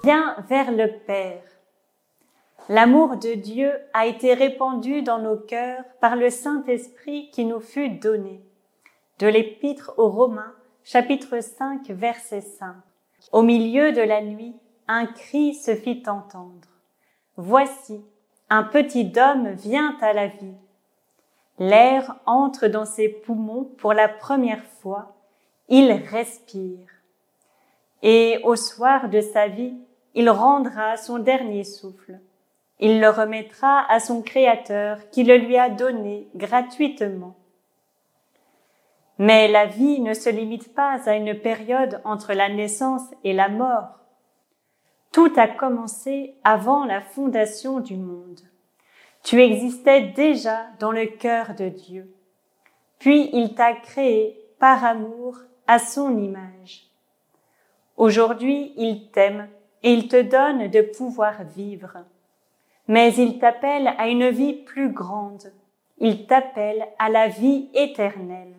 Viens vers le Père. L'amour de Dieu a été répandu dans nos cœurs par le Saint-Esprit qui nous fut donné. De l'Épître aux Romains, chapitre 5, verset 5. Au milieu de la nuit, un cri se fit entendre. Voici, un petit homme vient à la vie. L'air entre dans ses poumons pour la première fois. Il respire. Et au soir de sa vie, il rendra son dernier souffle. Il le remettra à son Créateur qui le lui a donné gratuitement. Mais la vie ne se limite pas à une période entre la naissance et la mort. Tout a commencé avant la fondation du monde. Tu existais déjà dans le cœur de Dieu. Puis il t'a créé par amour à son image. Aujourd'hui, il t'aime et il te donne de pouvoir vivre. Mais il t'appelle à une vie plus grande. Il t'appelle à la vie éternelle.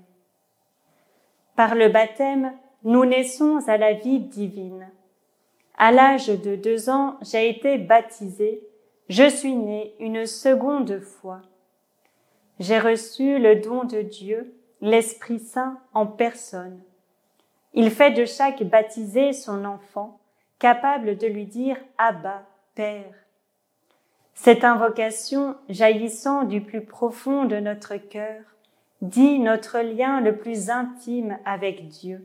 Par le baptême, nous naissons à la vie divine. À l'âge de 2 ans, j'ai été baptisée. Je suis née une seconde fois. J'ai reçu le don de Dieu, l'Esprit Saint en personne. Il fait de chaque baptisé son enfant, capable de lui dire « Abba, Père ». Cette invocation, jaillissant du plus profond de notre cœur, dit notre lien le plus intime avec Dieu.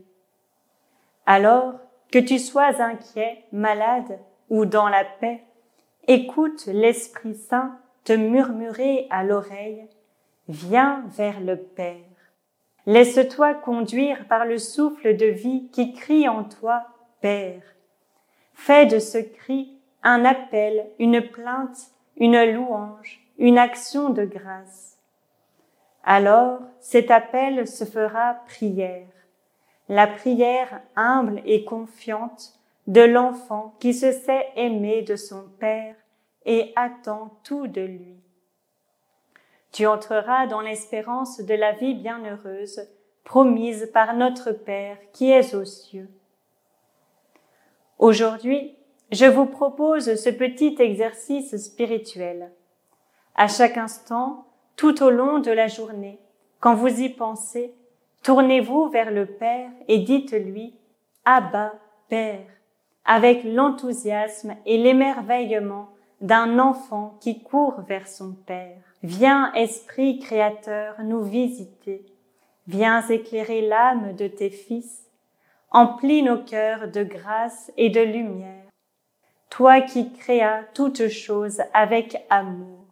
Alors, que tu sois inquiet, malade ou dans la paix, écoute l'Esprit Saint te murmurer à l'oreille « Viens vers le Père ». Laisse-toi conduire par le souffle de vie qui crie en toi « Père ». Fais de ce cri un appel, une plainte, une louange, une action de grâce. Alors, cet appel se fera prière, la prière humble et confiante de l'enfant qui se sait aimer de son Père et attend tout de lui. Tu entreras dans l'espérance de la vie bienheureuse, promise par notre Père qui est aux cieux. Aujourd'hui, je vous propose ce petit exercice spirituel. À chaque instant, tout au long de la journée, quand vous y pensez, tournez-vous vers le Père et dites-lui « Abba, Père », avec l'enthousiasme et l'émerveillement d'un enfant qui court vers son Père. Viens, Esprit Créateur, nous visiter. Viens éclairer l'âme de tes fils. Emplis nos cœurs de grâce et de lumière. Toi qui créas toutes choses avec amour.